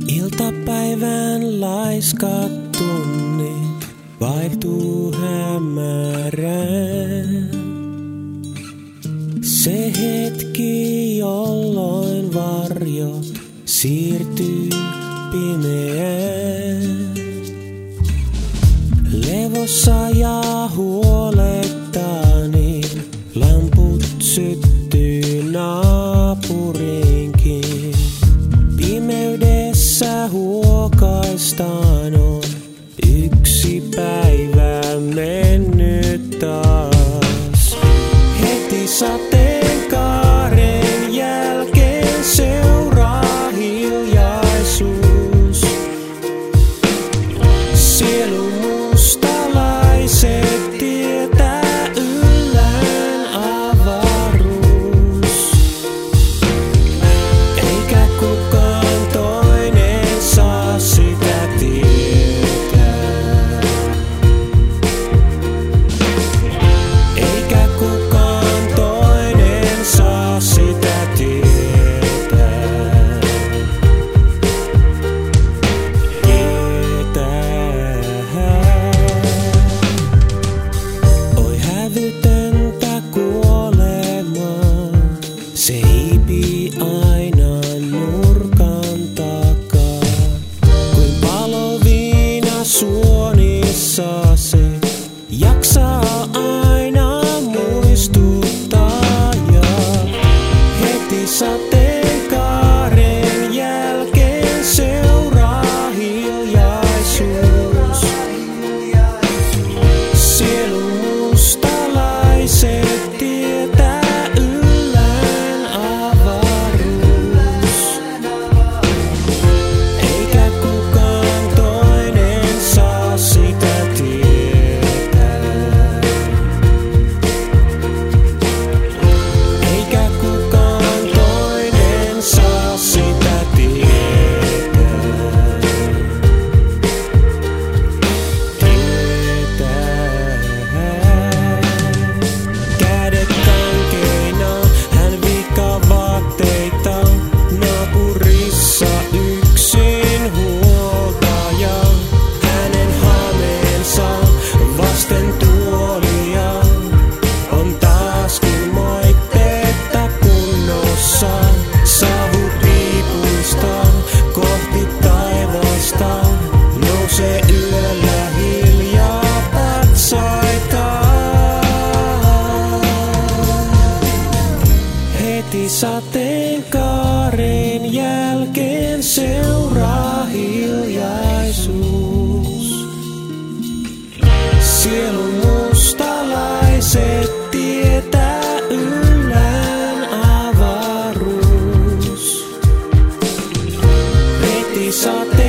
Iltapäivän laiskat tunnit vaihtuu hämärään. Se hetki, jolloin varjot siirtyy pimeään. Levossa ja huolettani lamput syttyy naapurinkin. Pimeydessä huokaistaan on yksi päivä mennyt taas. Heti sateenkaaren jälkeen seuraa hiljaisuus. Sielun mustalaiset tietää yllään avaruus. Eikä kukaan toinen saa sitä tietää. Eikä kukaan toinen saa sitä tietää. Oi hävytöntä kuolemaa, se hiipii aina nurkan takaa. Kuin paloviina suonissa se jaksaa aina muistuttaa. Ja heti sateenkaaren jälkeen seuraa hiljaisuus. Sielun mustalaiset tietää yllään avaruus. Eikä kukaan toinen saa sitä tietää. Eikä kukaan toinen saa sitä tietää. Kädet kankeina, hän viikkaa vaatteita. Naapurissa yksin huoltaja. Hänen haameensa vasten tuolia on taaskin moitteetta kunnossa. Savu piipuista kohti taivasta nousee yöllä hiljaa patsaita. Heti sateenkaaren jälkeen seuraa hiljaisuus. Sielun mustalaiset tietää yllään avaruus. Heti